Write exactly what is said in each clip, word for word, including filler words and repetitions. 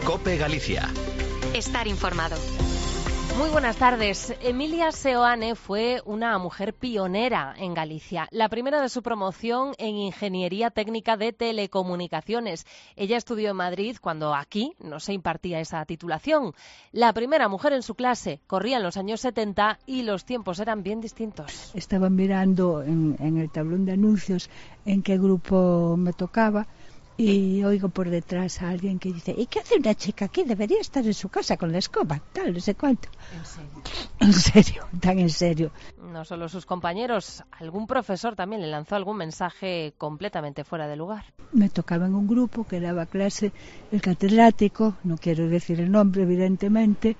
COPE Galicia. Estar informado. Muy buenas tardes. Emilia Seoane fue una mujer pionera en Galicia, la primera de su promoción en Ingeniería Técnica de Telecomunicaciones. Ella estudió en Madrid cuando aquí no se impartía esa titulación. La primera mujer en su clase, corría en los años setenta y los tiempos eran bien distintos. Estaba mirando en, en el tablón de anuncios en qué grupo me tocaba y oigo por detrás a alguien que dice: ¿y qué hace una chica aquí? Debería estar en su casa con la escoba, tal, no sé cuánto. ¿En serio? En serio, tan en serio. No solo sus compañeros, algún profesor también le lanzó algún mensaje completamente fuera de lugar. Me tocaba en un grupo que daba clase el catedrático, no quiero decir el nombre evidentemente,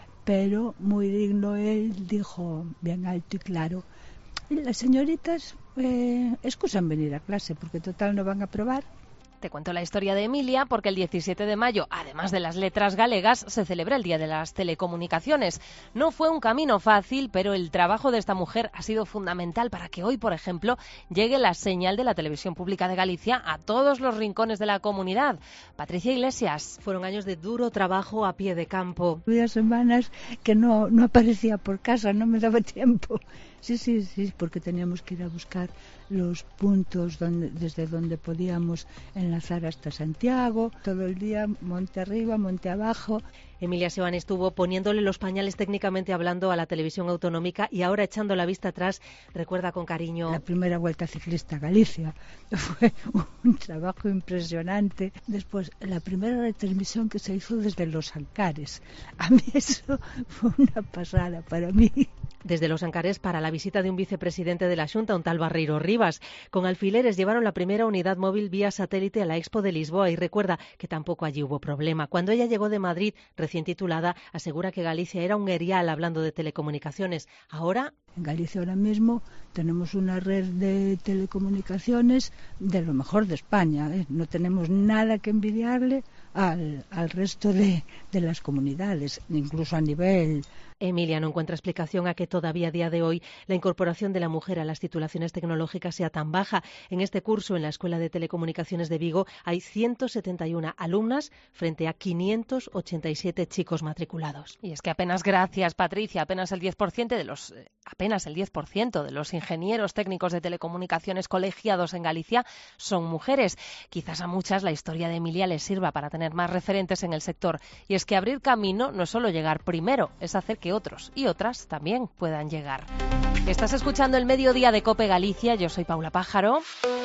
pero muy digno él, dijo bien alto y claro: las señoritas eh, excusan venir a clase porque total no van a probar. Te cuento la historia de Emilia porque el diecisiete de mayo, además de las letras galegas, se celebra el Día de las Telecomunicaciones. No fue un camino fácil, pero el trabajo de esta mujer ha sido fundamental para que hoy, por ejemplo, llegue la señal de la Televisión Pública de Galicia a todos los rincones de la comunidad. Patricia Iglesias. Fueron años de duro trabajo a pie de campo. Había semanas que no, no aparecía por casa, no me daba tiempo. Sí, sí, sí, porque teníamos que ir a buscar los puntos donde, desde donde podíamos enlazar hasta Santiago, todo el día monte arriba, monte abajo. Emilia Seoane estuvo poniéndole los pañales técnicamente hablando a la televisión autonómica y ahora, echando la vista atrás, recuerda con cariño. La primera vuelta ciclista a Galicia fue un trabajo impresionante. Después, la primera retransmisión que se hizo desde Los Ancares. A mí eso fue una pasada para mí. Desde Los Ancares para la visita de un vicepresidente de la Xunta, un tal Barreiro Rivas. Con alfileres llevaron la primera unidad móvil vía satélite a la Expo de Lisboa y recuerda que tampoco allí hubo problema. Cuando ella llegó de Madrid, recién titulada, asegura que Galicia era un erial hablando de telecomunicaciones. Ahora... En Galicia ahora mismo tenemos una red de telecomunicaciones de lo mejor de España, ¿eh? No tenemos nada que envidiarle al, al resto de, de las comunidades, incluso a nivel... Emilia no encuentra explicación a que todavía a día de hoy la incorporación de la mujer a las titulaciones tecnológicas sea tan baja. En este curso en la Escuela de Telecomunicaciones de Vigo hay ciento setenta y una alumnas frente a quinientos ochenta y siete chicos matriculados. Y es que apenas, gracias Patricia, apenas el diez por ciento de los apenas el diez por ciento de los ingenieros técnicos de telecomunicaciones colegiados en Galicia son mujeres. Quizás a muchas la historia de Emilia les sirva para tener más referentes en el sector. Y es que abrir camino no es solo llegar primero, es hacer que que otros y otras también puedan llegar. Estás escuchando el Mediodía de COPE Galicia, yo soy Paula Pájaro.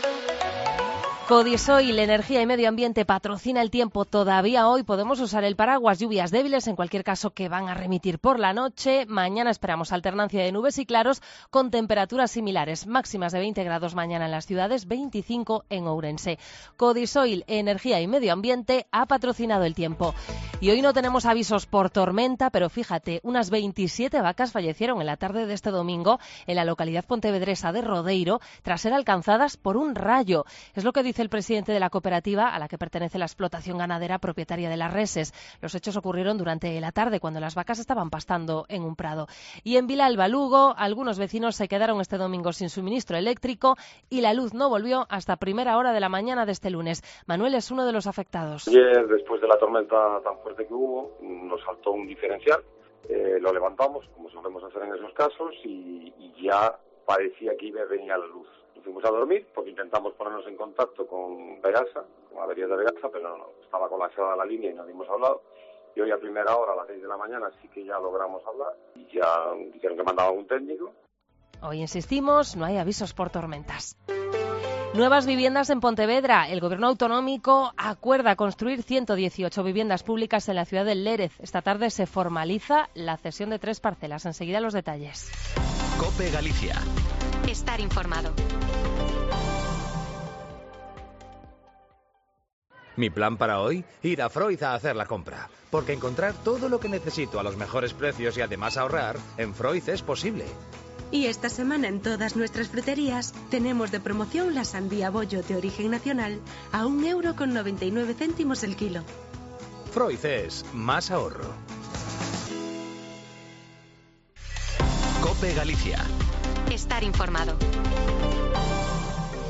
Codisoil, Energía y Medio Ambiente patrocina el tiempo. Todavía hoy podemos usar el paraguas, lluvias débiles, en cualquier caso que van a remitir por la noche. Mañana esperamos alternancia de nubes y claros con temperaturas similares. Máximas de veinte grados mañana en las ciudades, veinticinco en Ourense. Codisoil, Energía y Medio Ambiente ha patrocinado el tiempo. Y hoy no tenemos avisos por tormenta, pero fíjate, unas veintisiete vacas fallecieron en la tarde de este domingo en la localidad pontevedresa de Rodeiro tras ser alcanzadas por un rayo. Es lo que dice el presidente de la cooperativa a la que pertenece la explotación ganadera propietaria de las reses. Los hechos ocurrieron durante la tarde cuando las vacas estaban pastando en un prado. Y en Vilalba, Lugo, algunos vecinos se quedaron este domingo sin suministro eléctrico y la luz no volvió hasta primera hora de la mañana de este lunes. Manuel es uno de los afectados. Ayer, después de la tormenta tan fuerte que hubo, nos saltó un diferencial. Eh, lo levantamos, como solemos hacer en esos casos, y, y ya parecía que iba a venir a la luz. Fuimos a dormir porque intentamos ponernos en contacto con Vegasa, con Averías de Vegasa, pero no, estaba colapsada la línea y no dimos hablado. Y hoy a primera hora, a las seis de la mañana, sí que ya logramos hablar y ya dijeron que mandaban un técnico. Hoy insistimos, no hay avisos por tormentas. Nuevas viviendas en Pontevedra. El Gobierno autonómico acuerda construir ciento dieciocho viviendas públicas en la ciudad del Lérez. Esta tarde se formaliza la cesión de tres parcelas. Enseguida los detalles. COPE Galicia. Estar informado. Mi plan para hoy, ir a Freud a hacer la compra. Porque encontrar todo lo que necesito a los mejores precios y además ahorrar, en Freud es posible. Y esta semana en todas nuestras fruterías tenemos de promoción la sandía bollo de origen nacional a un euro con noventa y nueve céntimos el kilo. Freud es más ahorro. COPE Galicia. Estar informado.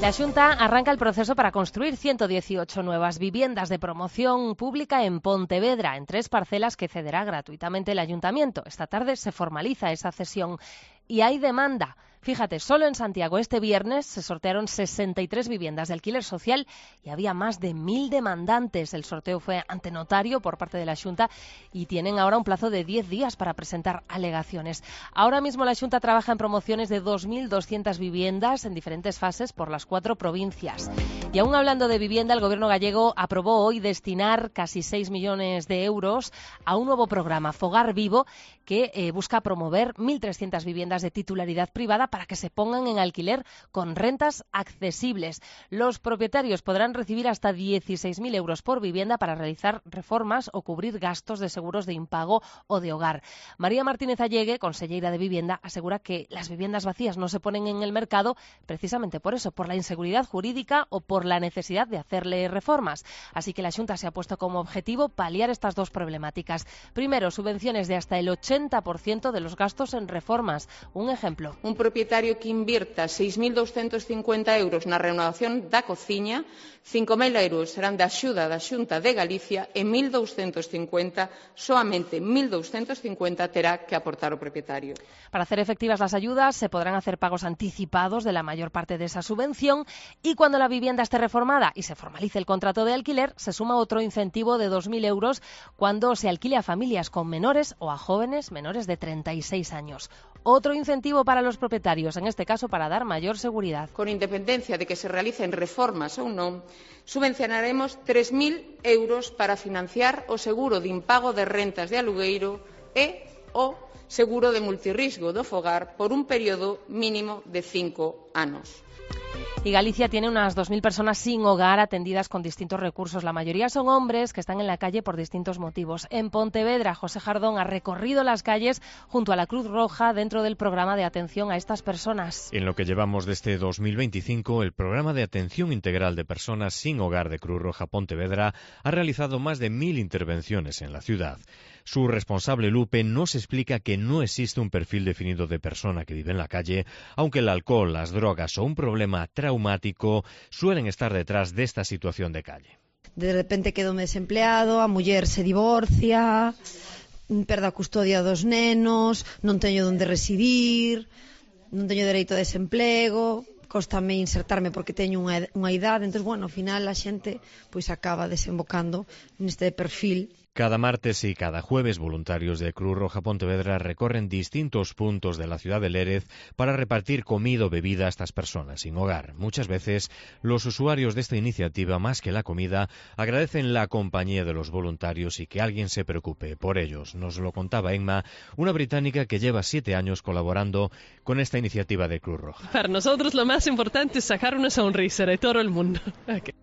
La Xunta arranca el proceso para construir ciento dieciocho nuevas viviendas de promoción pública en Pontevedra, en tres parcelas que cederá gratuitamente el Ayuntamiento. Esta tarde se formaliza esa cesión y hay demanda. Fíjate, solo en Santiago este viernes se sortearon sesenta y tres viviendas de alquiler social y había más de mil demandantes. El sorteo fue ante notario por parte de la Xunta y tienen ahora un plazo de diez días para presentar alegaciones. Ahora mismo la Xunta trabaja en promociones de dos mil doscientas viviendas en diferentes fases por las cuatro provincias. Y aún hablando de vivienda, el Gobierno gallego aprobó hoy destinar casi seis millones de euros a un nuevo programa, Fogar Vivo, que eh, busca promover mil trescientas viviendas de titularidad privada para que se pongan en alquiler con rentas accesibles. Los propietarios podrán recibir hasta dieciséis mil euros por vivienda para realizar reformas o cubrir gastos de seguros de impago o de hogar. María Martínez Allegue, consellera de Vivienda, asegura que las viviendas vacías no se ponen en el mercado precisamente por eso, por la inseguridad jurídica o por la necesidad de hacerle reformas. Así que la Xunta se ha puesto como objetivo paliar estas dos problemáticas. Primero, subvenciones de hasta el ochenta por ciento de los gastos en reformas. Un ejemplo. Un propietario que invierta seis mil doscientos cincuenta euros na renovación da cociña, cinco mil euros serán de axuda da Xunta de Galicia e mil doscientos cincuenta, soamente mil doscientos cincuenta terá que aportar o propietario. Para hacer efectivas las ayudas se podrán hacer pagos anticipados de la mayor parte de esa subvención y cuando la vivienda esté reformada y se formalice el contrato de alquiler, se suma otro incentivo de dos mil euros cuando se alquile a familias con menores o a jóvenes menores de treinta y seis años. Otro incentivo para los propietarios, en este caso para dar mayor seguridad. Con independencia de que se realicen reformas ou non, subvencionaremos tres mil euros para financiar o seguro de impago de rentas de alugueiro e o seguro de multirrisgo do fogar por un período mínimo de cinco anos. Y Galicia tiene unas dos mil personas sin hogar atendidas con distintos recursos. La mayoría son hombres que están en la calle por distintos motivos. En Pontevedra, José Jardón ha recorrido las calles junto a la Cruz Roja dentro del programa de atención a estas personas. En lo que llevamos de este dos mil veinticinco, el programa de atención integral de personas sin hogar de Cruz Roja Pontevedra ha realizado más de mil intervenciones en la ciudad. Su responsable Lupe nos explica que no existe un perfil definido de persona que vive en la calle, aunque el alcohol, las drogas o un problema traumático suelen estar detrás de esta situación de calle. De repente quedome desempleado, a muller se divorcia, perde a custodia dos nenos, non teño onde residir, non teño dereito a desemplego, cóstame insertarme porque teño unha, unha idade, entón, bueno, ao final a xente pois acaba desembocando neste perfil. Cada martes y cada jueves voluntarios de Cruz Roja Pontevedra recorren distintos puntos de la ciudad de Lérez para repartir comida o bebida a estas personas sin hogar. Muchas veces los usuarios de esta iniciativa, más que la comida, agradecen la compañía de los voluntarios y que alguien se preocupe por ellos. Nos lo contaba Emma, una británica que lleva siete años colaborando con esta iniciativa de Cruz Roja. Para nosotros lo más importante es sacar una sonrisa de todo el mundo. Okay.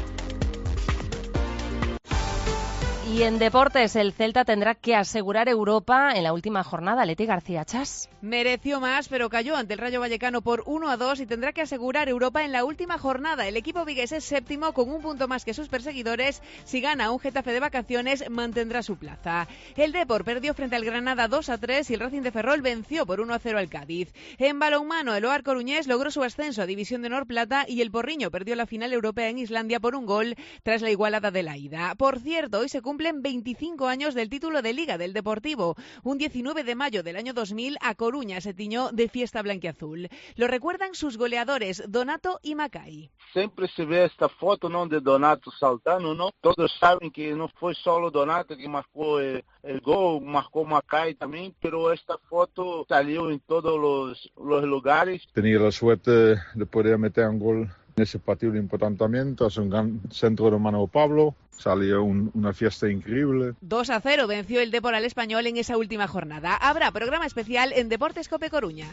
Y en deportes, el Celta tendrá que asegurar Europa en la última jornada. Leti García Chas. Mereció más, pero cayó ante el Rayo Vallecano por uno a dos y tendrá que asegurar Europa en la última jornada. El equipo vigués es séptimo con un punto más que sus perseguidores. Si gana un Getafe de vacaciones, mantendrá su plaza. El Depor perdió frente al Granada dos a tres y el Racing de Ferrol venció por uno a cero al Cádiz. En balonmano, el Oar Coruñés logró su ascenso a División de Honor Plata y el Porriño perdió la final europea en Islandia por un gol tras la igualada de la ida. Por cierto, hoy se cumple veinticinco años del título de Liga del Deportivo. Un diecinueve de mayo del año dos mil, a Coruña se tiñó de fiesta blanquiazul. Lo recuerdan sus goleadores Donato y Macai. Siempre se ve esta foto, ¿no?, de Donato saltando, ¿no? Todos saben que no fue solo Donato que marcó el, el gol, marcó Macai también, pero esta foto salió en todos los, los lugares. Tenía la suerte de poder meter un gol en ese partido importante también, tras un gran centro de Manu Pablo. Salió un, una fiesta increíble. dos a cero venció el Depor al Español en esa última jornada. Habrá programa especial en Deportes Cope Coruña.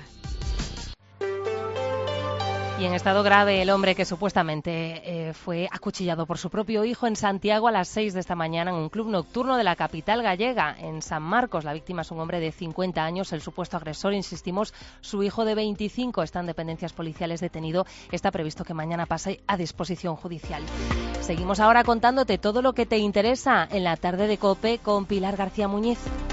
Y en estado grave el hombre que supuestamente eh, fue acuchillado por su propio hijo en Santiago a las seis de esta mañana en un club nocturno de la capital gallega, en San Marcos. La víctima es un hombre de cincuenta años, el supuesto agresor, insistimos, su hijo de veinticinco está en dependencias policiales detenido. Está previsto que mañana pase a disposición judicial. Seguimos ahora contándote todo lo que te interesa en la tarde de COPE con Pilar García Muñiz.